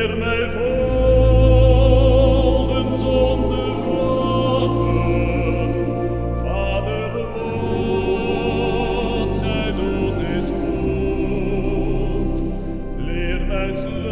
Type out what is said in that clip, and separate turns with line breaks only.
mij volgen zonder vragen. Vader, wat gij doet is goed. Leer mij